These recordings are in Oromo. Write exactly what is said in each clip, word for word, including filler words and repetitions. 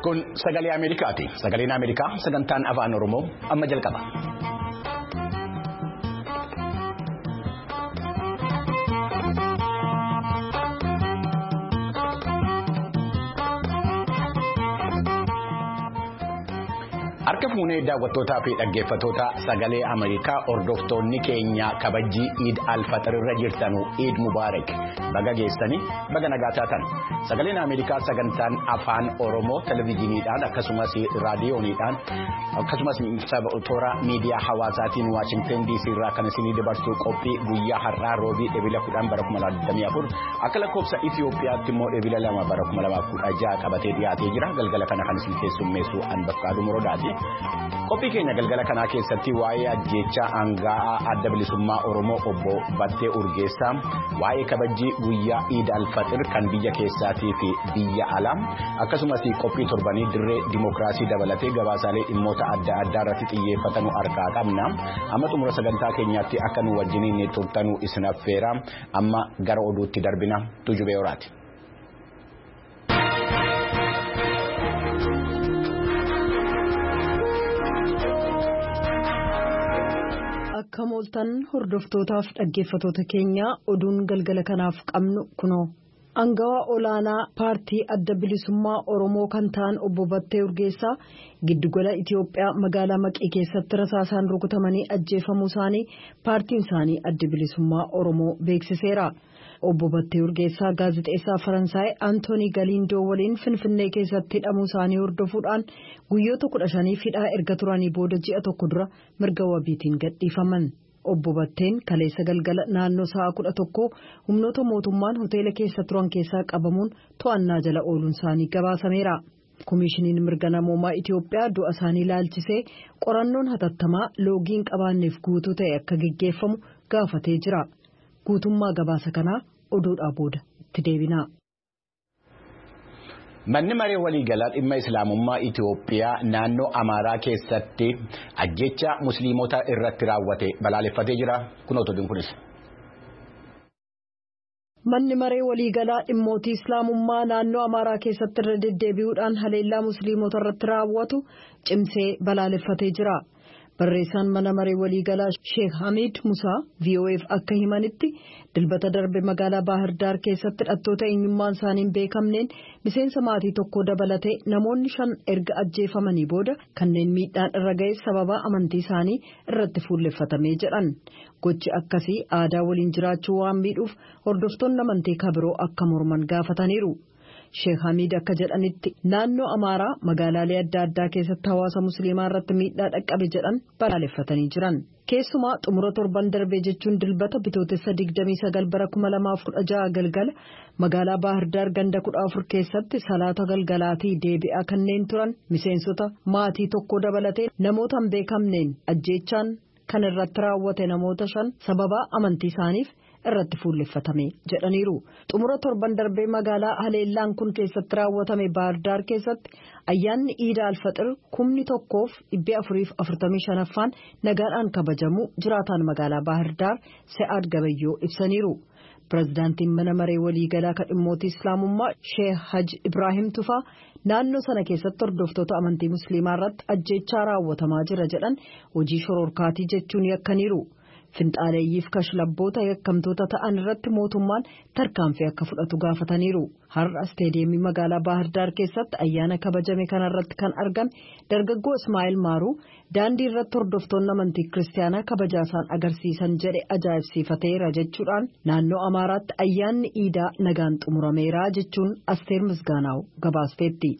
Kun sagalee Ameerikaati. Sagaleen Ameerikaa sagantaan afaan Oromoo amma jalqaba. Harka fuunee daawwattootaa fi dhaggeeffattoota sagalee Ameerikaa hordoftoonni keenya kabajii Eid al-Fitr irra jirtanu Eid Mubarak baga geessanii baga nagaa taatan. Sagaleen Ameerikaa sagantaan afaan Oromoo televezyiiniidhaan akkasumas raadiyooniidhaan akkasumas toora miidiyaa hawaasaatiin Washington D C irraa kan isinii dabarsuu qophii guyyaa har'aa roobii ebila kudhan bara kuma lama digdamii afur akka lakkoofsa Itiyoophiyaatti immoo ebila lama bara kuma lama kudha jaha qabatee dhiyaatee jira. Galgala kana kan isin keessummeessu Anbafqaaduu Morodaati. Qophii keenya galgala kanaa keessatti waa'ee ajjeechaa aanga'aa adda bilisummaa Oromoo obbo Battee Urgeessaa, waa'ee kabajii guyyaa Eid al-Fitr kan biyya keessaatii fi biyya alaa akkasumas qophii torbanii dirree dimookiraasii dabalatee gabaasaalee dhimmoota adda addaa irratti xiyyeeffatanu harkaa qabna. Amma xumura sagantaa keenyaatti akka nu wajjiniin turtanuu isin affeera. Amma gara oduutti darbina. Tujubee Horaati. Akka mooltan hordoftootaaf dhaggeeffattoota keenya oduun galgala kanaaf qabnu kunoo. Aangawaa olaanaa paartii adda bilisummaa Oromoo kan ta'an obbo Battee Urgeessaa giddugala Itiyoophiyaa magaalaa Maqii keessatti rasaasaan rukutamanii ajjeefamuu isaanii paartiin isaanii adda bilisummaa Oromoo beeksiseera. Obbo Battee Urgeessaa gaazexeessaa Faransaay Antoonii Galiindoo waliin Finfinnee keessatti hidhamuu isaanii hordofuudhaan guyyoota kudha shaniif hidhaa erga turanii booda ji'a tokko dura mirga wabiitiin gadhiifaman. Obbo Batteen kaleessa galgala naannoo sa'a kudha tokko humnoota mootummaan hoteela keessa turan keessaa qabamuun to'annaa jala ooluun isaanii gabaasameera. Komishiiniin mirga namoomaa Itiyoophiyaa du'a isaanii ilaalchisee qorannoon hatattamaa loogiin qabaanneef guutuu ta'e akka gaggeeffamu gaafatee jira. Guutummaa gabaasa kanaa oduudhaa booda itti deebina. Manni maree waliigalaa dhimma Islaamummaa Itiyoophiyaa naannoo Amaaraa keessatti ajjeechaa Musliimota irratti raawwate balaaleffatee jira. Kunoo oduun kunis. Manni maree waliigalaa dhimmootii Islaamummaa naannoo Amaaraa keessatti irra deddeebi'uudhaan haleellaa Musliimota irratti raawwatu cimsee balaaleffatee jira. Barreessaan mana maree waliigalaa Sheekh Hamid Musaa V O F akka himanitti dilbata darbe magaalaa Baahir Daar keessatti hidhattoota eenyummaan isaanii hin beekamneen miseensa maatii tokko dabalatee namoonni shan erga ajjeefamanii booda kanneen miidhaan irra ga'e sababa amantii isaanii irratti fuulleffatamee jedhan. Gochi akkasii aadaa waliin jiraachuu waan miidhuuf hordoftoonni amantii kabiroo akka morman gaafataniiru. Sheekh Hamid akka jedhanitti naannoo Amaaraa magaalaalee adda addaa keessatti hawaasa musliimaa irratti miidhaa dhaqqabe jedhan balaaleffatanii jiran. Keessumaa xumura torban darbee jechuun dilbata bitootessa digdamii sagal bara kuma lamaaf kudha jaha galgala magaalaa Baahir Daar ganda kudha afur keessatti salaata galgalaatii deebi'aa kanneen turan miseensota maatii tokko dabalatee namoota hin beekamneen ajjeechaan kan irratti raawwate namoota shan sababa amantii isaaniif irratti fuulleffatame jedhaniiru. Xumura torban darbee magaalaa haleellaan kun keessatti raawwatame Baahir Daar keessatti ayyaanni Eid al-Fitr kumni tokkoof dhibba afuriif afurtamii shanaffaan nagaadhaan kabajamu jiraataan magaalaa Baahir Daar Se'aad Gabayyoo ibsaniiru. Pireezidaantiin mana maree waliigalaa kan dhimmootii Islaamummaa Sheekh Haji Ibrahim Tufaa naannoo sana keessatti hordoftoota amantii musliimaa irratti ajjeechaa raawwatamaa jira jedhan hojii shororkaatii jechuun yakkaniiru. Finxaaleeyyiif kashlabboota yakkamtoota ta'an irratti mootummaan tarkaanfii akka fudhatu gaafataniiru. Har'a isteediyeemii magaalaa Baahir Daar keessatti ayyaana kabajame kanarratti kan argame dargaggoo Ismaa'eel Maaruu daandii irratti hordoftoonni amantii kiristaanaa kabajaasaan agarsiisan jedhe ajaa'ibsiifateera jechuudhaan naannoo Amaaraatti ayyaanni Iidaa nagaan xumurameera jechuun Asteer Misgaanaaw gabaasteetti.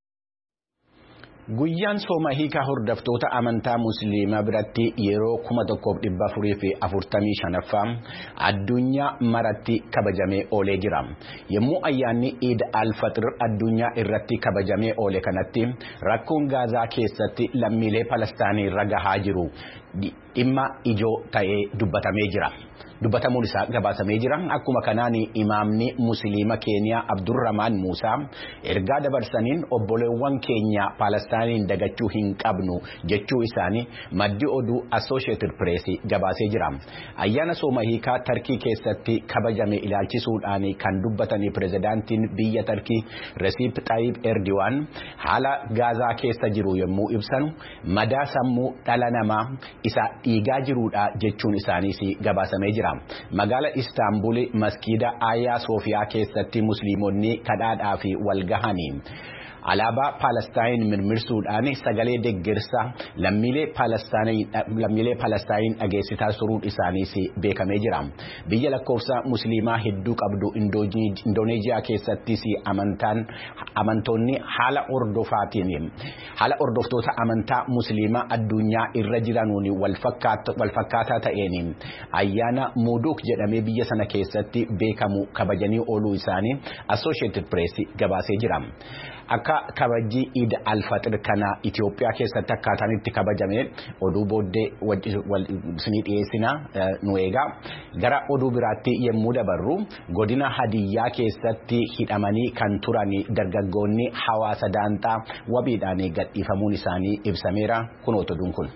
Guyyaan sooma hiikaa hordoftoota amantaa musliimaa biratti yeroo kuma tokkoof dhibba afurii fi afurtamii shanaffaa addunyaa maratti kabajamee oolee jira. Yommuu ayyaanni Eid al-Fitr addunyaa irratti kabajamee oole kanatti rakkoon Gaazaa keessatti lammiilee Palestaanii irra gahaa jiru dhimma ijoo ta'ee dubbatamee jira. dubbatamuun isaa gabaasamee jira. Akkuma kanaan imaamni musliima Keeniyaa Abdurrahmaan Muusaa ergaa dabarsaniin obboleewwan keenya Palestaayiniin dagachuu hin qabnu jechuu isaanii maddi oduu Associated Press gabaasee jira. Ayyaana sooma hiikaa Tarkii keessatti kabajame ilaalchisuudhaan kan dubbatanii pirezidaantiin biyya Tarkii Recep Tayyip Erdogan haala Gaazaa keessa jiru yommuu ibsan madaa sammuu dhala namaa isa dhiigaa jiruudha jechuun isaaniis gabaasamee jira. Magaala Istaanbul maskiida Ayyaa Soofiyaa keessatti musliimonni kadhaadhaa fi walgahanii alaabaa Palestaayin mirmirsuudhaan sagalee deeggarsa lammiilee Palestaayin lammiilee Palestaayin dhageessisaa turuun isaaniis beekamee jira. Biyya lakkoofsa musliimaa hedduu qabdu Indooneeziyaa keessattis amantaan amantoonni haala hordofaatiin haala hordoftoota amantaa musliimaa addunyaa irra jiranuun walfakkaataa ta'een ayyaana Muuduk jedhamee biyya sana keessatti beekamu kabajanii ooluu isaanii Associated Press gabaasee jira. Akka kabajii Eid al-Fitr kana Itoophiyaa keessatti akkaataan itti kabajame oduu booddee isinii dhiyeessina nu eegaa. Gara oduu biraatti yemmuu dabarru godina Hadiyyaa keessatti hidhamanii kan turan dargaggoonni hawaasa daantaa wabiidhaan gadhiifamuun isaanii ibsameera. Kun oduun kun.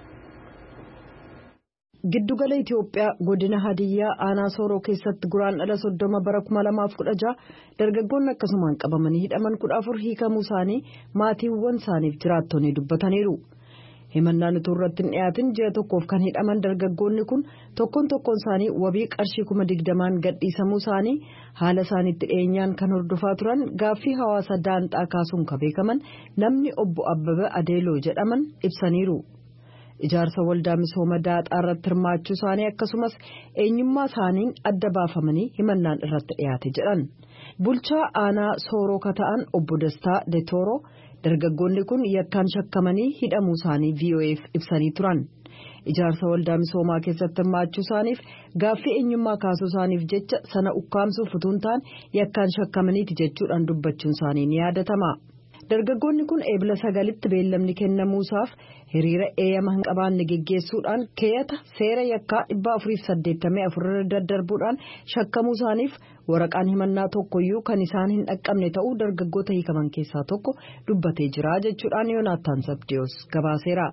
Giddugala Itoophiyaa godina Hadiyyaa aanaa Sooroo keessatti guraandhala soddoma bara kuma lamaaf kudha jaha dargaggoonni akkasumaan qabamanii hidhaman kudha afur hiikamuu isaanii maatiiwwan isaaniif jiraattonni dubbataniiru. Himannaan utuu irratti hin dhiyaatin ji'a tokkoof kan hidhaman dargaggoonni kun tokkoon tokkoon isaanii wabii qarshii kuma digdamaan gadhiisamuu isaanii haala isaaniitti dhiyeenyaan kan hordofaa turan gaaffii hawaasa daantaa kaasuun kan beekaman namni obbo Abbabee Adeeloo jedhaman ibsaniiru. Ijaarsa waldaa misooma daaxaa irratti hirmaachuu isaanii akkasumas eenyummaa isaaniin adda baafamanii himannaan irratti dhiyaate jedhan. Bulchaa aanaa Sooroo kata'an obbo Dastaa Detooroo dargaggoonni kun yakkaan shakkamanii hidhamuu isaanii V O F ibsanii turan. Ijaarsa waldaa misoomaa keessatti hirmaachuu isaaniif gaaffii eenyummaa kaasuu isaaniif jecha sana ukkaamsuuf utuu hin taane yakkaan shakkamaniiti jechuudhaan dubbachuun isaanii ni yaadatama. Dargaggoonni kun eebila sagalitti beellamni kennamuusaaf hiriira eeyyama hin qabaanne geggeessuudhaan keeyata seera yakkaa dhibba afuriif saddeettamii afur irra daddarbuudhaan shakkamuu isaaniif waraqaan himannaa tokkoyyuu kan isaan hin dhaqqabne ta'uu dargaggoota hiikaman keessaa tokko dubbatee jira jechuudhaan Yoonaataan Sabdiyoos gabaaseera.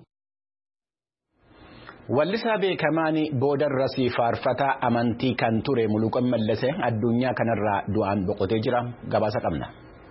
Wallisaa beekamaan boodarras faarfataa amantii kan ture Muluqan Mallasee addunyaa kanarraa du'aan boqotee jira. Gabaasa qabna.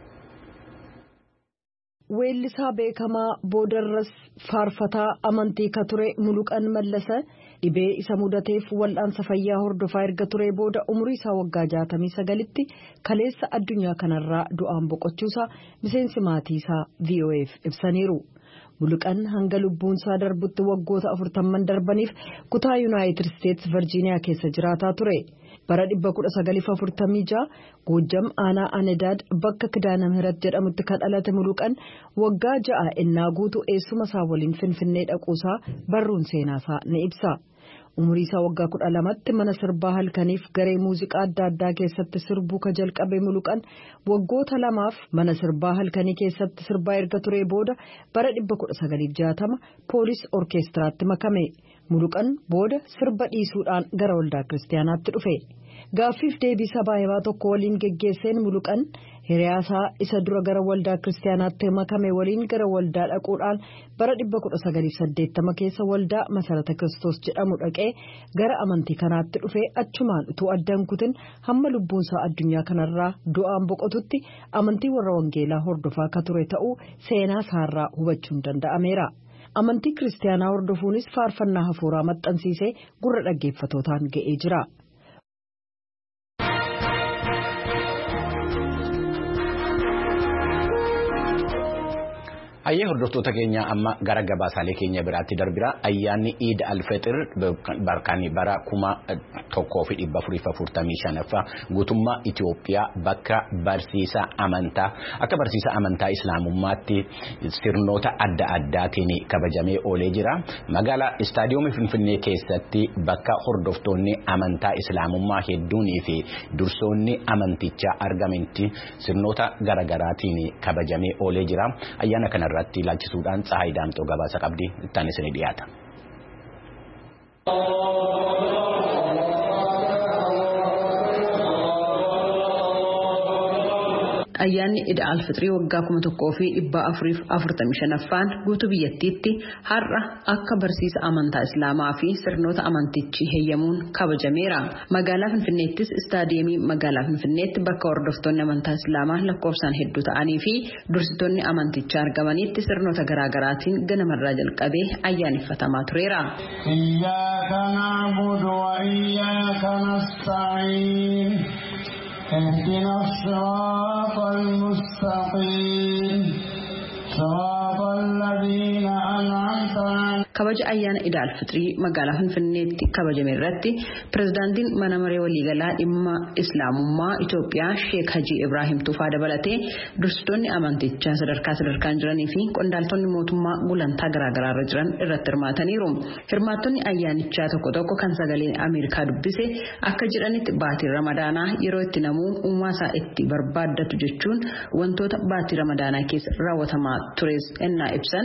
Weellisaa beekamaa boodarras faarfataa amantii ka ture Muluqan Mallasee dhibee isa mudateef wal'aansa fayyaa hordofaa erga ture booda umurii isaa waggaa jaatamii sagalitti kaleessa addunyaa kanarraa du'aan boqochuusaa miseensi maatii isaa V O F ibsaniiru. Muluqan hanga lubbuunsaa darbutti waggoota afurtamman darbaniif kutaa Yuunaayitid Isteetsi Virjiiniyaa keessa jiraataa ture. Bara dhibba kudha sagaliif afurtamii jaha Goojjam aanaa Anedaad bakka Kidaana Mihirat jedhamutti kan dhalate Muluqan waggaa ja'a ennaa guutuu eessuma isaa waliin Finfinnee dhaquusaa barruun seenaasaa ni ibsa. Umurii isaa waggaa kudha lamatti mana sirbaa halkaniif garee muuziqaa adda addaa keessatti sirbuu ka jalqabe Muluqan waggoota lamaaf mana sirbaa halkanii keessatti sirbaa erga ture booda bara dhibba kudha sagaliif jaatama poolis orkeestiraatti makame. Muluqan booda sirba dhiisuudhaan gara waldaa kiristaanaatti dhufe. Gaaffiif deebii sabaa himaa tokko waliin geggeesseen Muluqan hiriyaasaa isa dura gara waldaa kiristaanaatti makame waliin gara waldaa dhaquudhaan bara dhibba kudha sagaliif saddeettama keessa waldaa Masarata Kiristoos jedhamu dhaqee gara amantii kanaatti dhufe achumaan utuu addaan kutin hamma lubbuunsaa addunyaa kanarraa du'aan boqotutti amantii warra wangeelaa hordofaa ka ture ta'uu seenaa isaarraa hubachuun danda'ameera. Amantii kiristaanaa hordofuunis faarfannaa hafuuraa maxxansiisee gurra dhaggeeffatootaan ga'ee jira. Ayyee hordoftoota keenya amma gara gabaasaalee keenya biraatti darbira. Ayyaanni Eid al-Fitr barkaanii bara kuma tokkoo fi dhibba afurii fi afurtamii shanaffaa guutummaa Itoophiyaa bakka barsiisa amantaa akka barsiisa amantaa Islaamummaatti sirnoota adda addaatiin kabajamee oolee jira. Magaalaa Istaadiyoomii Finfinnee keessatti bakka hordoftoonni amantaa Islaamummaa hedduunii fi dursoonni amantichaa argamanitti sirnoota garaagaraatiin kabajamee oolee jira. Ayyaana kanarra irratti ilaalchisuudhaan Tsahaay Daamxoo gabaasa qabdi itti aansee dhiyaata. ayyaanni Iid al-Fitrii waggaa kuma tokkoo fi dhibba afuriif afurtamii shanaffaan guutuu biyyattiitti har'a akka barsiisa amantaa Islaamaa fi sirnoota amantichi heeyyamuun kabajameera. Magaalaa Finfinneettis istaadiyeemii magaalaa Finfinneetti bakka hordoftoonni amantaa Islaamaa lakkoofsaan hedduu ta'anii fi dursitoonni amantichaa argamanitti sirnoota garaa garaatiin ganamarraa jalqabee ayyaaneffatamaa tureera. Iyyaaka na'budu wa iyyaaka nasta'iin. اهدنا الصراط المستقيم صراط الذين أنعمت عليهم. kabaja ayyaana Iid al-Fitrii magaalaa Finfinneetti kabajame irratti pirezidaantiin mana maree waliigalaa dhimma Islaamummaa Itoophiyaa Sheek Hajii Ibrahim Tufaa dabalatee dursitoonni amantichaa sadarkaa sadarkaan jiranii fi qondaaltonni mootummaa gulantaa garaa garaa irra jiran irratti hirmaataniiru. Hirmaattonni ayyaanichaa tokko tokko kan sagaleen Ameerikaa dubbise akka jedhanitti baatiin Ramadaanaa yeroo itti namuu uumaa isaa itti barbaaddatu jechuun wantoota baatii Ramadaanaa keessa raawwatamaa tures ennaa ibsan.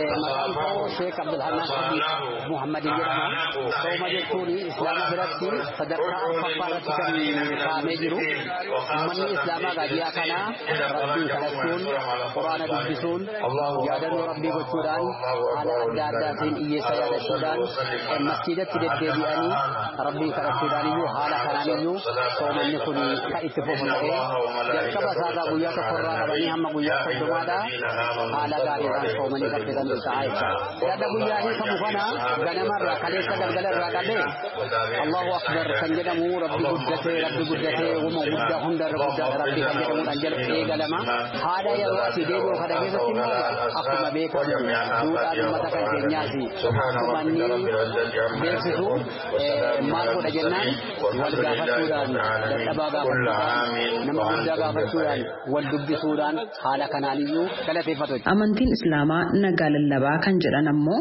Muhammad jedhama. Sooma jechuun Islaama biratti sadarkaa arfaffaarratti kan kaa'amee jiru. Uummanni Islaamaa guyyaa kana Rabbii kadhachuun, Quraana dubbisuun, yaadannoo Rabbii gochuudhaan, haala adda addaatiin hiyyeessa yaadachuudhaan, masjiidatti deddeebi'anii Rabbii kadhachuudhaan iyyuu haala kanaan iyyuu soomanni kun kan itti fufna'ee jalqaba isaarraa guyyaa tokkorraa qabanii hamma guyyaa soddomaadhaa haala gaariidhaan soomanii qabsiisan ta'a jechuudha. Guyyaa hiikamu kana ganamarraa kaleessa galgalarraa qabee Allahu Akbar kan jedhamu Rabbi guddatee Rabbi guddatee uuma guddaa hundarra guddaa Rabbi kan jedhamuudhaan jala eegalama. Haala yeroo asii deebi'u kana keessatti immoo akkuma beekamu duudhaan uummata kan keenyaati. Akkuma inni beeksisu maal godha jennaan wal gaafachuudhaan dadhabaa gaafachuudhaan nama guddaa gaafachuudhaan wal dubbisuudhaan haala kanaan iyyuu galateeffatu. Amantiin Islaamaa nagaa lallabaa kan jedhan ammoo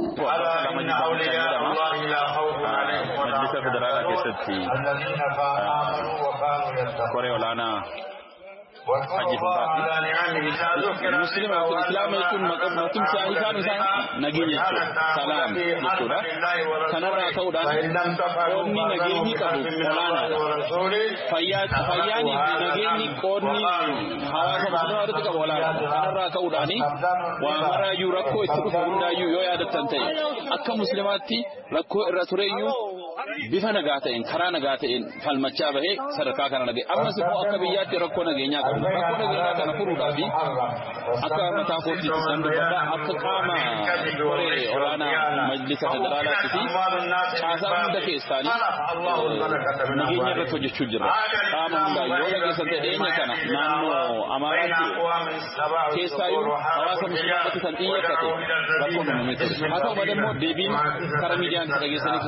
Majlisa Federaalaa keessatti koree olaanaa Hajji Funfaati. Musliima yookiin Islaama jechuun maqaan isaan isaan nageenya jechuudha. Salaam jechuudha. Kanarraa ka'uudhaan qoodni nageenyi qabu olaanaadha. Fayyaanii fi nageenyi qoodni hawaasa musliimaa irratti qabu olaanaadha. Kanarraa ka'uudhaan waa maraayyuu rakkoo itti dhufu hundaayyuu yoo yaadattan ta'e akka musliimaatti rakkoo irra tureyyuu bifa nagaa ta'een karaa nagaa ta'een falmachaa bahee sadarkaa kana nagee ammas immoo akka biyyaatti rakkoo nageenyaa qabu. Rakkoo nageenyaa kana furuudhaaf akka mataa kootti kan dubbadha akka qaama koree olaanaa majlisa federaalaatti fi caasaa hunda keessaanii nageenya irratti hojjechuu jirra. Qaama hundaa yoo dhageessan ta'e dhiyeenya kana naannoo Amaaraatti keessaayyuu hawaasa musliimaatti kan xiyyeeffate rakkoo uumamee ture. Haa ta'u malee immoo deebiin karaa miidiyaan isa dhageessaniif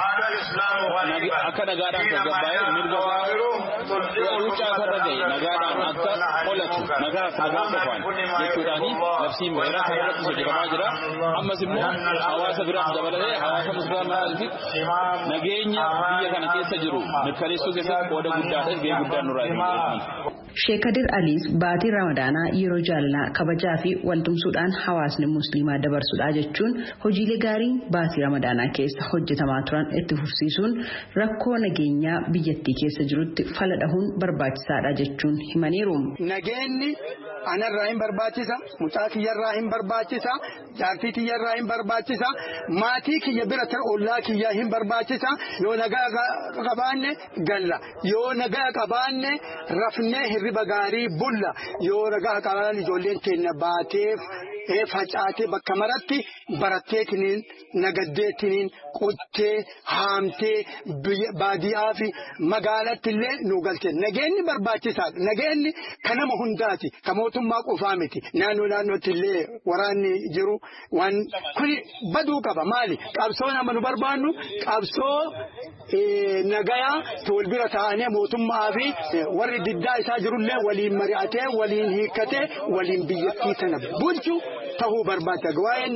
akka nagaadhaan tasgabbaa'ee mirga wuccaa sarara ga'e nagaadhaan akka qolatu nagaa nagaa qofaan jechuudhaani labsiin baay'ee kan irratti hojjetamaa jira. Ammas immoo hawaasa biraaf dabalatee hawaasa musliimaatiif nageenya biyya kana keessa jiru mirkaneessuu keessatti qooda guddaadha gahee guddaan nurraa eegamu. Sheek Kadir Aliis baatii Ramadaanaa yeroo jaalalaa kabajaa fi waltumsuudhaan hawaasni musliimaa dabarsudha jechuun hojiilee gaarii baatii Ramadaanaa keessa hojjetamaa turan itti fufsiisuun rakkoo nageenyaa biyyattii keessa jirutti fala dhahuun barbaachisaadha jechuun himaniiru. Nageenyi anarraa hin barbaachisa, mucaa kiyyarraa hin barbaachisa, jaartii kiyyarraa hin barbaachisa, maatii kiyya bira ta'e ollaa kiyyaa hin barbaachisa. Yoo nagaa qabaanne galla, yoo nagaa qabaanne rafnee hirriba gaarii bulla, yoo nagaa qabaanne ijoolleen keenya baateef facaatee bakka maratti baratteetiniin nagaddeetiniin qottee haamtee baadiyyaa fi magaalatti illee nu galche. Nageenyi barbaachisaadha. Nageenyi kan nama hundaati. Kan mootummaa qofaa miti. Naannoo naannootti illee waraanni jiru waan kuni baduu qaba. Maali? Qabsoo nama nu barbaannu qabsoo nagayaa wal bira taa'anii mootummaa fi warri diddaa isaa jirullee waliin mari'atee waliin hiikkatee waliin biyyattii sana bulchu ta'uu barbaada. Waa'ee nagaa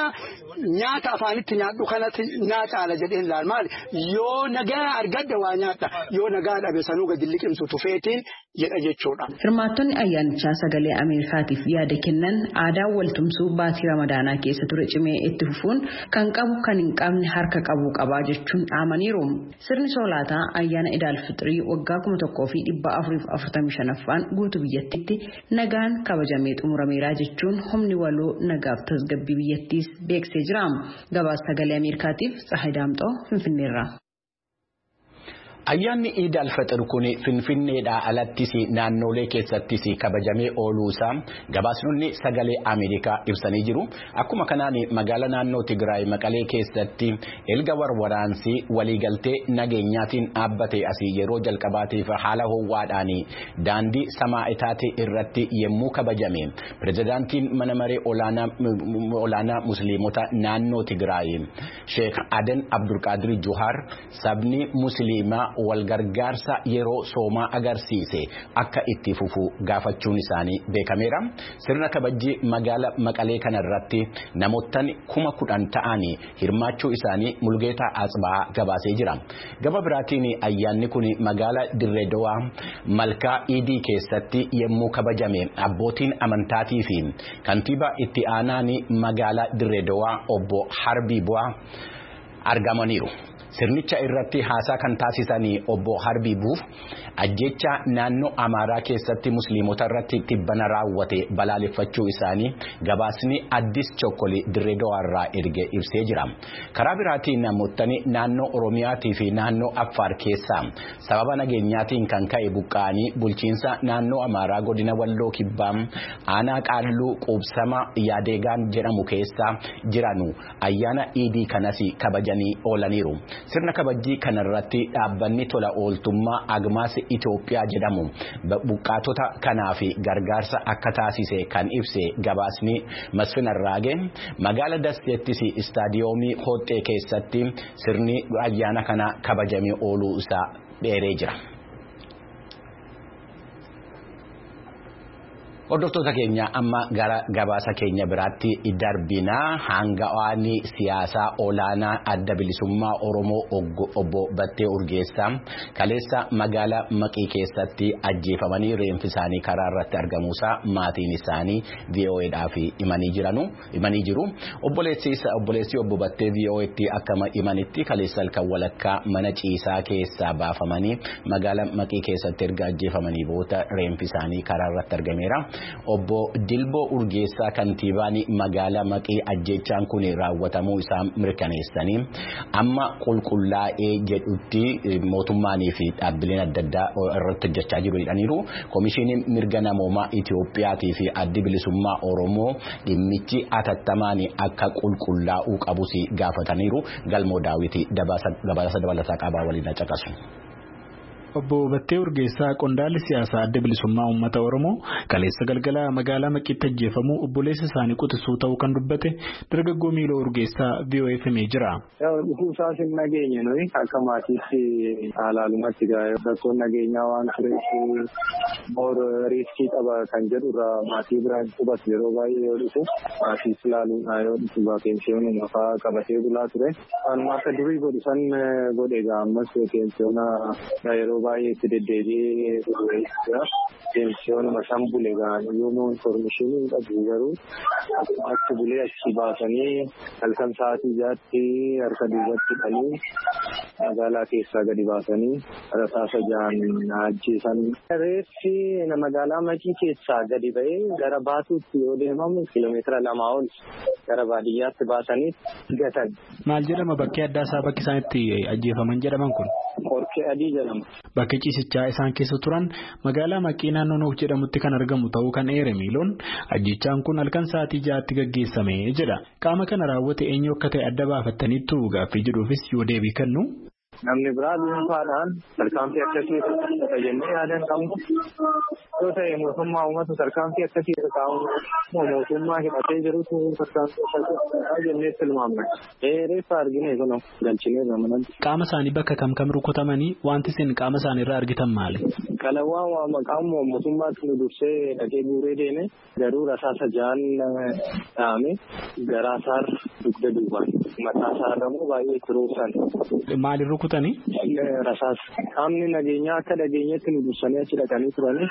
nyaata afaanitti nyaadhu kanatti naa caala jedhee ilaal maali yoo nagaa argadde waa nyaadha yoo nagaa dhabe sanuu gadi liqimsu tufeetiin jedha jechuudha. Hirmaattonni ayyaanichaa sagalee Ameerikaatiif yaada kennan aadaa waltumsuu baatii Ramadaanaa keessa ture cimee itti fufuun kan qabu kan hin qabne harka qabu qabaa jechuun dhaamaniiru. Sirni soolaataa ayyaana Idaal Fixrii waggaa kuma tokkoo fi dhibba afuriif afurtamii shanaffaan guutuu biyyattiitti nagaan kabajamee xumurameera jechuun humni waloo nagaaf tasgabbii biyyattiis beeksisee jira. Gabaasa sagalee Ameerikaatiif Tsahaay Daamxoo Finfinneerraa. Ayyaanni Eid al-Fitr kun Finfinneedhaa alattis naannolee keessattis kabajamee ooluusaa gabaasnonni sagalee Ameerikaa ibsanii jiru. Akkuma kanaan magaalaa naannoo Tigraay Maqalee keessatti erga waraansi waliigaltee nageenyaatiin dhaabbate asii yeroo jalqabaatiif haala ho'aadhaan daandii Samaa'itaatii irratti yemmuu kabajame pirezidaantiin mana maree olaanaa musliimota naannoo Tigraay Sheekh Aden Abdulqaadir Juhaar sabni musliimaa walgargaarsa yeroo soomaa agarsiise akka itti fufu gaafachuun isaanii beekameera. Sirna kabajii magaalaa Maqalee kanarratti namootni kuma kudhan ta'anii hirmaachuu isaanii Mulgeetaa Atsbaa gabaasee jira. Gaba biraatiin ayyaanni kun magaalaa Dirree Dawaa malkaa Iidii keessatti yemmuu kabajame abbootiin amantaatii fi kantiibaa itti aanaan magaalaa Dirree Dawaa obbo Harbii Bu'aa argamaniiru. Sirnicha irratti haasaa kan taasisanii obbo Harbii Buuf ajjecha naannoo Amaaraa keessatti musliimota irratti tibbana raawwate balaaleffachuu isaanii gabaasni Addis Chokkolii Dirree Dawaarraa erge ibsee jira. Karaa biraatiin namootni naannoo Oromiyaatii fi naannoo Affaar keessaa sababa nageenyaatiin kan ka'e buqqa'anii bulchiinsa naannoo Amaaraa godina Walloo Kibbaa aanaa Qaalluu Quubsama Yaadeegaan jedhamu keessa jiranu ayyaana Iidii kanas kabajanii oolaniiru. Sirna kabajii kanarratti dhaabbanni tola ooltummaa Agmaas Itoophiyaa jedhamu buqqaatota kanaaf gargaarsa akka taasise kan ibse gabaasni Masfin Arraagee magaalaa Daseettis istaadiyoomii Hoxxee keessatti sirni ayyaana kana kabajamee ooluu isaa dheeree jira. Hordoftoota keenya amma gara gabaasa keenya biraatti darbinaa hanga'aan siyaasaa olaanaa adda bilisummaa Oromoo obbo Battee Urgeessaa kaleessa magaalaa Maqii keessatti ajjeefamanii reenfi isaanii karaa irratti argamuusaa maatiin isaanii V O Aadhaaf himanii jiranu himanii jiru. Obboleessi obboleessi obbo Battee V O Aatti akkama himanitti kaleessa halkan walakkaa mana ciisaa keessaa baafamanii magaalaa Maqii keessatti erga ajjeefamanii booda reenfi isaanii karaa irratti argameera. Obbo Dilboo Urgeessaa kantiibaan magaalaa Maqii ajjechaan kun raawwatamuu isaa mirkaneessanii amma qulqullaa'ee jedhutti mootummaanii fi dhaabbileen adda addaa irratti hojjechaa jiru jedhaniiru. Komishiiniin mirga namoomaa Itoophiyaatii fi addi bilisummaa Oromoo dhimmichi atattamaan akka qulqullaa'uu qabus gaafataniiru. Galmoo Daawiti gabaasa dabalataa qabaa waliin caqasu. Obbo Battee Urgeessaa qondaalli siyaasaa adda bilisummaa uummata Oromoo kaleessa galgala magaalaa Maqiitti ajjeefamuu obboleessa isaanii quxisuu ta'uu kan dubbate dargaggoo Miiloo Urgeessaa V O A himee jira. Dhufuu isaas hin nageenye nuyi akka maatiitti haalaalumatti rakkoon nageenyaa waan tureef boor riiskii qaba kan jedhurraa maatii biraan qubatu yeroo baay'ee yoo dhufu maatiis ilaaluudhaan yoo dhufu pensiyoonii lafaa qabatee bulaa ture. Waanuma akka durii godhu san godhe ammas pensiyoona yeroo baay'ee itti deddeebi'ee jira. Pensiyoonuma san bule gaanii yommuu informeeshinii qabu garuu achi bulee achi baasanii halkan sa'aatii jaatti harka duubatti dhanii magaalaa keessaa gadi baasanii rasaasa ja'an ajjeesan. Reeffi magaalaa Maqii keessaa gadi ba'ee gara baatuutti yoo deemamu kiiloomeetira lamaa ol gara baadiyyaatti baasanii gatan. Maal jedhama bakki addaa isaa bakki isaan itti ajjeefaman jedhaman kun? Qorkee adii jedhama. Bakki ciisichaa isaan keessa turan magaalaa Maqii naannoo Nuuf jedhamutti kan argamu ta'uu kan eere Miiloon ajjechaan kun halkan sa'aatii ja'aatti gaggeessame jedha. Qaama kana raawwate eenyu akka ta'e adda baafattaniittu gaaffii jedhuufis yoo deebii kennu. namni biraa dhuunfaadhaan tarkaanfii akkasii irratti jennee yaadan qabnu yoo ta'e mootummaa uummata tarkaanfii akkasii irra kaa'uun mootummaa hidhatee jirutu tarkaanfii akkasii jennee tilmaamna. Reeffa argine kun galchinee zamanan. Qaama isaanii bakka kam kam rukutamanii wanti isin qaama isaanii irraa argitan maali? Qalawaa waa maqaan mootummaatti nu dursee dhaqee guuree deeme garuu rasaasa jaan dhaame garaasaar dugda duubaan mataa isaa immoo baay'ee turuusan. Maaliin rukutanii? Rasaas qaamni nageenyaa akka dhageenyatti nu dursanii achi dhaqanii turanii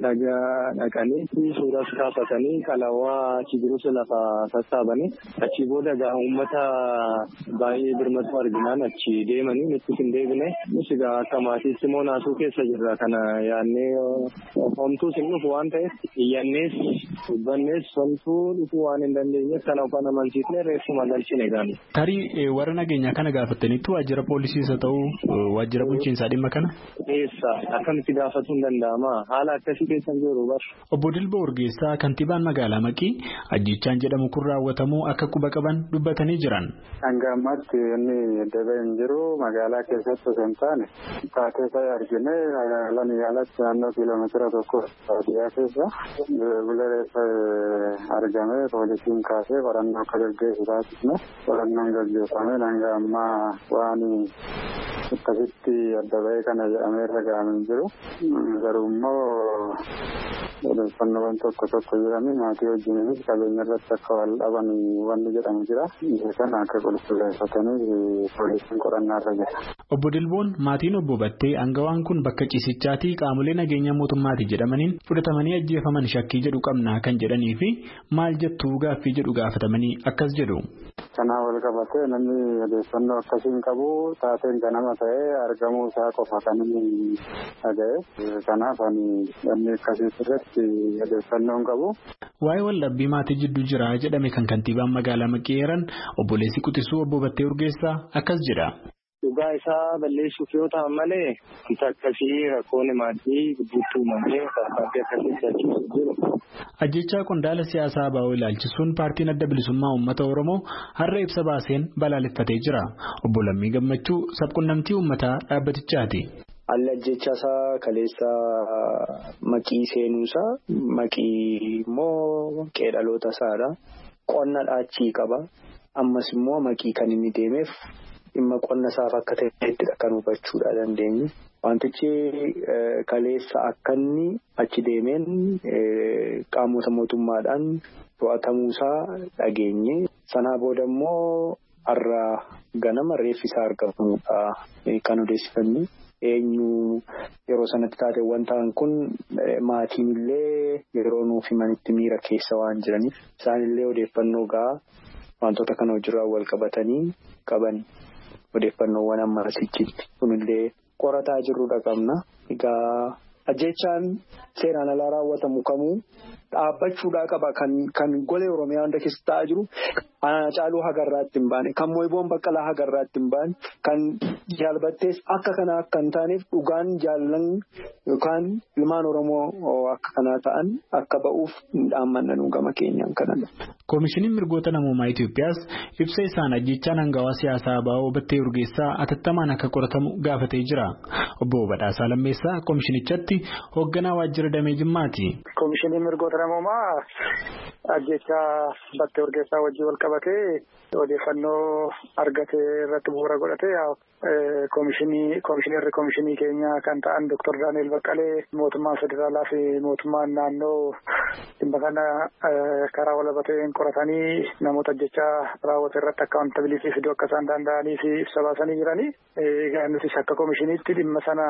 dhaqanii suuras kaafatanii qalawaa achi jirus lafa sassaabanii achi booda gaa uummata baay'ee birmatu arginaan achi deemanii nutti hin deebine nus egaa akka maatiitti immoo naasuu keessa jirra kana yaannee homtuus hin dhufu waan ta'eef iyyannees dubbannees homtuu dhufuu waan hin dandeenyeef kana ufaan amansiisnee reeffuma galchine gaani. Tarii warra nageenyaa kana gaafataniitu waajjira poolisiis haa ta'u waajjira bulchiinsaa dhimma kana? Eessa akkamitti gaafachuu hin danda'ama haala akkasii keessan jiru bar. Obbo Dilboo Urgeessaa kantiibaan magaalaa Maqii ajjechaan jedhamu kun raawwatamuu akka quba qaban dubbatanii jiran. Hanga ammaatti inni dabee hin jiru magaalaa keessatti osoo hin taane taatee ta'e argine magaalaan yaalatti naannoo kiiloomeetira tokko baadiyyaa keessa buleessa argame poolisiin kaasee qorannoo akka gaggeessu taasisne qorannoon gaggeeffame hanga ammaa waan akkasitti adda ba'ee kana jedhamee irra ga'amee jiru garuu immoo odeeffannoowwan tokko tokko jiranii maatii wajjinis qabeenya irratti akka wal dhaban wanni jedhamu jira isa kana akka qulqulleeffatanii poolisiin qorannaa irra jira. Obbo Dilboon maatiin obbo Battee aangawaan kun bakka ciisichaatii qaamolee nageenya mootummaati jedhamaniin fudhatamanii ajjeefaman shakkii jedhu qabnaa kan jedhanii fi maal jettuu gaaffii jedhu gaafatamanii akkas jedhu. Kanaa wal qabatee namni odeeffannoo akkasiin qabu taateen ganama ta'ee argamuu isaa qofa kan inni dhaga'e kanaaf ani namni akkasii irratti odeeffannoon qabu. Waa'ee waldhabbii maatii jidduu jira jedhame kan kantiibaan magaalaa Maqii eeran obboleessi Quxisuu obbo Battee Urgeessaa akkas jedha. Dhugaa isaa balleessuuf yoo ta'an malee wanta akkasii rakkoon maatii gidduutti uumamee tarkaanfii akkasii fudhachuuf jiru. Ajjechaa qondaala siyaasaa baa'oo ilaalchisuun paartiin adda bilisummaa uummata Oromoo har'a ibsa baaseen balaaleffatee jira. Obbo Lammii Gammachuu sabquunnamtii uummataa dhaabbatichaati. Haalli ajjechaa isaa kaleessa Maqii seenuusaa Maqii immoo qeedhaloota isaadha. Qonna dhaachii qaba. Ammas immoo Maqii kan inni deemeef dhimma qonna isaaf akka ta'ettidha kan hubachuudha dandeenye. Wantichi kaleessa akka inni achi deemeen qaamota mootummaadhaan to'atamuusaa dhageenye. Sanaa booda immoo har'a ganama reeffi isaa argamuudha kan odeessifanne. Eenyu yeroo sanatti taateewwan ta'an kun maatiin illee yeroo nuuf himanitti miira keessa waan jiraniif isaan illee odeeffannoo gahaa wantoota kana hojiirraa wal qabatanii qaban. Odeeffannoowwan amma asichitti kunillee qorataa jirruudha qabna. Egaa ajjechaan seeraan alaa raawwatamu kamuu dhaabbachuudhaa qaba kan kan golee Oromiyaa hunda keessa ta'aa jiru. Caaluu hagarraatti hin baane kan Mooyboon Baqqalaa hagarraatti hin baane kan jaalbattees akka kanaa akka hin taaneef dhugaan jaallan yookaan ilmaan Oromoo akka kanaa ta'an akka ba'uuf dhaammannu gama keenyaan kanadha. Koomishiniin mirgoota namoomaa Itoophiyaas ibsa isaan ajjechaan hangawaa siyaasaa baa'oo Battee Urgeessaa atattamaan akka qoratamu gaafatee jira. Obbo Badhaasaa Lammeessaa koomishinichatti hoogganaa waajjira damee Jimmaati. Koomishiniin mirgoota namoomaa ajjechaa Battee Urgeessaa wajjin wal qabatee odeeffannoo argatee irratti bu'uura godhatee koomishinii koomishinarri koomishinii keenya kan ta'an Doktor Daani'el Baqqalee mootummaa federaalaa fi mootummaan naannoo dhimma kana karaa walabaatiin qoratanii namoota ajjechaa raawwate irratti akka wanta bilisii fiduu akka isaan danda'anii fi ibsa baasanii jiranii. Egaa nutis akka koomishiniitti dhimma sana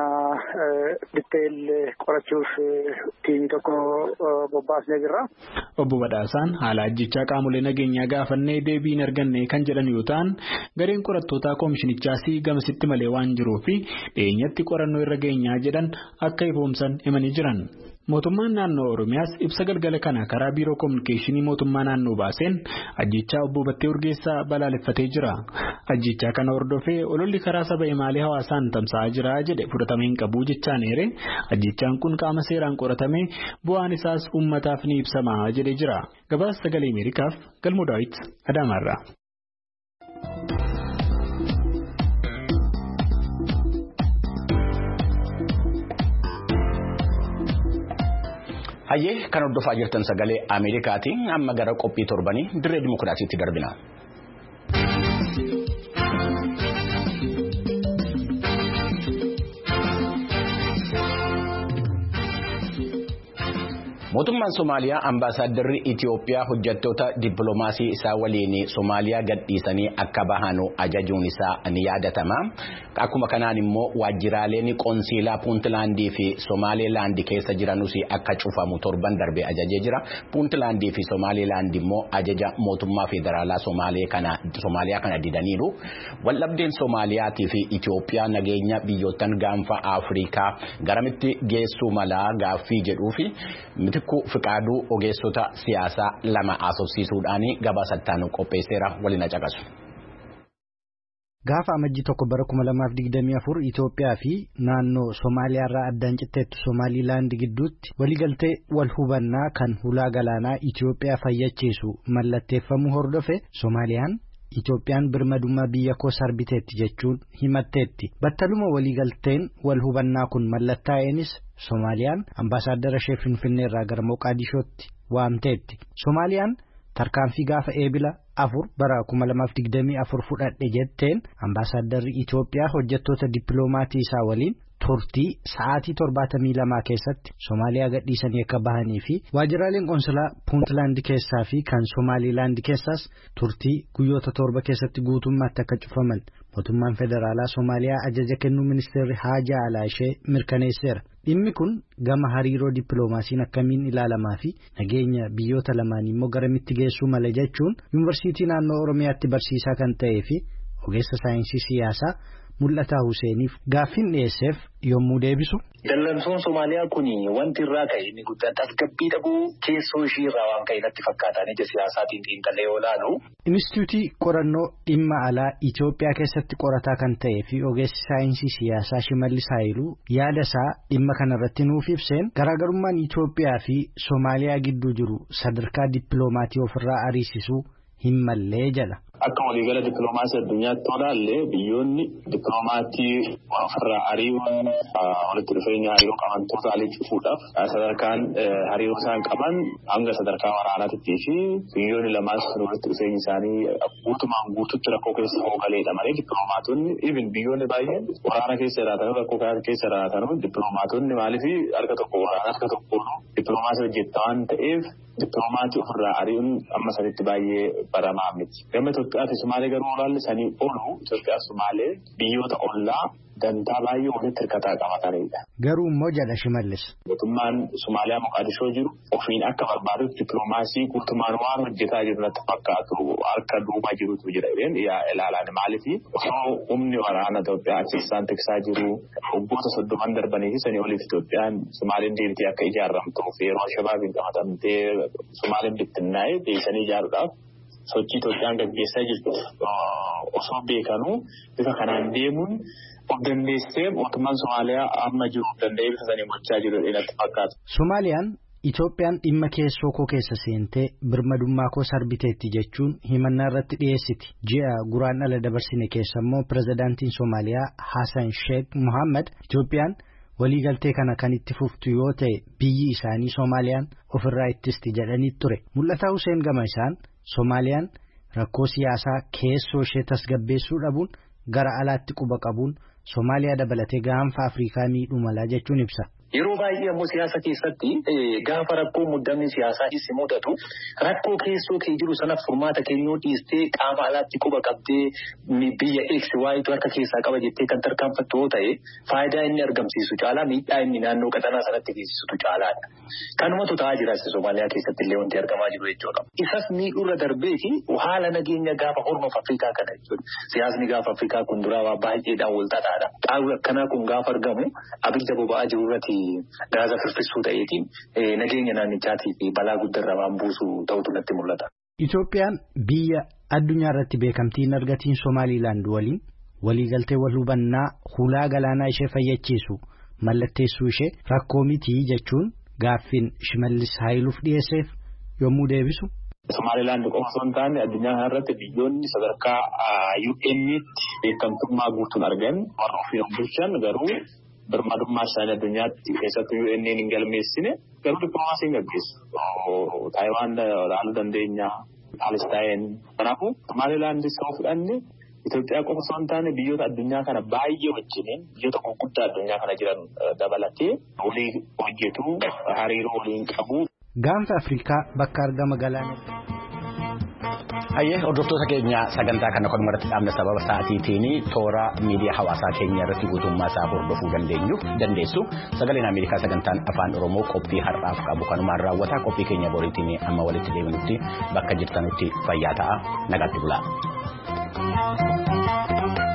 ditteel qorachuuf tiimii tokko bobbaasnee jirra. Obbo Badhaasaan haala ajjechaa qaamolee nageenyaa gaafannee deebii hin arganne kan jedhan yoo ta'an gareen qorattootaa koomishinichaas gamasitti malee waan jiruuf dhiyeenyatti qorannoo irra geenyaa jedhan akka ifoomsan himanii jiran. Mootummaan naannoo Oromiyaas ibsa galgala kana karaa biiroo koominikeeshinii mootummaa naannoo baaseen ajjechaa obbo Battee Urgeessaa balaaleffatee jira. Ajjechaa kana hordofee ololli karaa saba imaalee hawaasaan tamsa'aa jira jedhe fudhatama hin qabu jechaan eere ajjechaan kun qaama seeraan qoratamee bu'aan isaas uummataaf ni ibsama jedhee jira. Gabaasa sagalee Ameerikaaf Galmoo Daawit Adaamaarraa. Hayyee kan hordofaa jirtan sagalee Ameerikaatiin amma gara qophii torbanii dirree dimokiraasiitti darbina. Mootummaan Somaaliyaa ambaasaaddarri Itiyoophiyaa hojjettoota dippiloomaasii isaa waliin Somaaliyaa gadhiisanii akka bahanu ajajuun isaa ni yaadatama. Akkuma kanaan immoo waajjiraaleen qoonsiilaa Puuntlaandii fi Somaaliilaandii keessa jiranus akka cufamu torban darbee ajajee jira. Puuntlaandii fi Somaaliilaandii immoo ajaja mootummaa federaalaa Somaaliyaa kana didaniiru. Waldhabdeen Soomaaliyaatii fi Itiyoophiyaa nageenya biyyootan gaanfa Afrikaa garamitti geessuu mala gaaffii jedhuu fi Ku fiqaaduu ogeessota siyaasaa lama asoosiisuudhaan gabaasattaan qopheesseera waliin caqasu. Gaafa amajjii tokko bara kuma lamaaf digdamii afur Itoophiyaa fi naannoo Somaaliyaa irraa addaan citteetti Somaaliilaand gidduutti waliigaltee wal hubannaa kan hulaa galaanaa Itoophiyaa fayyachiisu mallatteeffamuu hordofe Soomaaliyaan Itoophiyaan birmadummaa biyya koo sarbiteetti jechuun himatteetti. Battaluma waliigalteen wal hubannaa kun mallattaa'eenis Soomaaliyaan ambaasaadara ishee Finfinnee irraa gara Moqaadishootti waamteetti. Soomaaliyaan tarkaanfii gaafa eebila afur bara kuma lamaaf digdamii afur fudhadhe jetteen ambaasaaddarri Itoophiyaa hojjettoota dippiloomatii isaa waliin turtii sa'aatii torbaatamii lamaa keessatti Soomaaliyaa gadhiisanii akka bahanii fi waajjiraaleen qoonsilaa Puuntlaand keessaa fi kan Somaaliilaand keessaas turtii guyyoota torba keessatti guutummaatti akka cufaman mootummaan federaalaa Soomaaliyaa ajaja kennuu ministeerri Haajaa Alaa ishee mirkaneesseera. Dhimmi kun gama hariiroo dippiloomaasiin akkamiin ilaalamaa fi nageenya biyyoota lamaanii immoo garamitti geessuu mala jechuun yuunivarsiitii naannoo Oromiyaatti barsiisaa kan ta'ee fi ogeessa saayinsii siyaasaa Mul'ataa Huseeniif gaaffiin dhiyeesseef yommuu deebisu. Dallansuun Somaaliyaa kun wanti irraa ka'e inni guddaan tasgabbii dhabuu keessoo ishii irraa waan ka'e natti fakkaatan ija siyaasaatiin xiinxallee yoo ilaalu. Inistituutii qorannoo dhimma alaa Itoophiyaa keessatti qorataa kan ta'ee fi ogeessi saayinsii siyaasaa Shimallis Haayiluu yaada isaa dhimma kanarratti nuuf ibseen garaagarummaan Itoophiyaa fi Somaaliyaa gidduu jiru sadarkaa dippiloomaatii ofirraa ariisisuu hin mallee jala. Akka waliigala dippiloomaasii addunyaatti olaallee biyyoonni dippiloomatii ofirraa ariiwwan walitti dhufeenya hariiroo qaban tootaalii cufuudhaaf sadarkaan hariiroo isaan qaban hanga sadarkaa waraanaatti fi biyyoonni lamaas walitti dhufeenyi isaanii guutumaan guututti rakkoo keessa hoogaleedha malee dippiloomaatonni even biyyoonni baay'een waraana keessa jiraatan rakkoo keessa jiraatan dippiloomaatonni maaliif harka tokko waraana harka tokkoon dippiloomaasii hojjetta waan ta'eef dippiloomatii ofirraa ari'uun amma sanitti baay'ee baramaa miti. Itoophiyaa fi Somaalee garuu olaalli sanii oolu Itoophiyaa fi Somaalee biyyoota ollaa dantaa baay'ee walitti hirkataa qabatanidha. Garuu immoo jedha Shimallis. Mootummaan Somaaliyaa Moqaadishoo jiru ofiin akka barbaadutti dippiloomaasii guutumaan waan hojjetaa jiru natti fakkaatu harka duubaa jirutu jira jedheen ilaalaan maaliifi osoo humni waraana Itoophiyaa achiisaan tiksaa jiru waggoota soddoman darbanii fi sanii oliif Itoophiyaan Somaaleen deebitee akka ijaarramtuuf yeroo Shabaabiin qabatamtee Somaaleen bittinnaa'ee deebisanii ijaaruudhaaf sochii Itoophiyaan gaggeessaa jirtu osoo beekanuu bifa kanaan deemuun of dandeessee mootummaan Somaaliyaa amma jiru danda'ee bifa sanii gochaa jiru jedhanii fakkaatu. Somaaliyaan Itoophiyaan dhimma keessoo koo keessa seentee birmadummaa koo sarbiteetti jechuun himannaa irratti dhiyeessiti. Ji'a guraandhala dabarsine keessa immoo pirezidaantiin Somaaliyaa Hassan Sheikh Mohammed Itoophiyaan waliigaltee kana kan itti fuftu yoo ta'e biyyi isaanii Soomaaliyaan ofirraa ittisti jedhanii ture. Mul'ataa Huseen gama isaan Soomaaliyaan rakkoo siyaasaa keessoo ishee tasgabbeessuu dhabuun gara alaatti quba qabuun Soomaaliyaa dabalatee gaanfa Afrikaa miidhuu mala jechuun ibsa. Yeroo baay'ee ammoo siyaasa keessatti gaafa rakkoo muddamni siyaasaa isii mudatu rakkoo keessoo kee jiru sanaaf furmaata kennuu dhiistee qaama alaatti quba qabdee biyya eegsi waayitu harka keessaa qaba jettee kan tarkaanfattu yoo ta'e faayidaa inni argamsiisu caalaa miidhaa inni naannoo qaxanaa sanatti geessisutu caalaadha. Kanumatu ta'aa jira Soomaaliyaa keessatti illee wanti argamaa jiru jechuudha. Isas miidhuurra darbeeti haala nageenya gaafa hormoof Afrikaa kana jechuudha. Siyaasni gaafa Afrikaa kun duraa baay'eedhaan wal xaxaadha. Qaawwi akkanaa kun gaafa argamu abidda boba'aa jiru irratti gaaza firfisuu ta'eetiin nageenya naannichaatii fi balaa guddaarra waan buusu ta'utu natti mul'ata. Itoophiyaan biyya addunyaa irratti beekamtii hin argatiin Somaaliilaand waliin waliigaltee wal hubannaa hulaa galaanaa ishee fayyachiisu mallatteessuu ishee rakkoo mitii jechuun gaaffiin Shimallis Haayiluuf dhiyeesseef yommuu deebisu. Somaaliilaand qofa osoo hin taane addunyaa kanarratti biyyoonni sadarkaa U N-tti beekamtummaa guutuun argan warra ofii bulchan garuu birmadummaa isaanii addunyaatti keessatti U N hin galmeessine garuu dippiloomaasiin gaggeessa. Taayiwaan ilaaluu dandeenya. Palestaan. Kanaafuu Somaalilaandis yoo fudhanne Itoophiyaa qofa osoo hin taane biyyoota addunyaa kana baay'ee wajjiniin biyyoota gurguddaa addunyaa kana jiran dabalatee walii hojjetu hariiroo waliin qabu. Gaanfa Afrikaa bakka argama galaanaa. Ayyee hordoftoota keenya sagantaa kana kan irratti dhaabna sababa sa'aatiitiin toora miidiyaa hawaasaa keenya irratti guutummaa isaa hordofuu dandeenyu dandeessu. Sagaleen Ameerikaa sagantaan afaan Oromoo qophii har'aaf qabu kanumaan raawwata. Qophii keenya boriitiin amma walitti deebinutti bakka jirtanutti fayyaa ta'a. Nagaatti bulaa.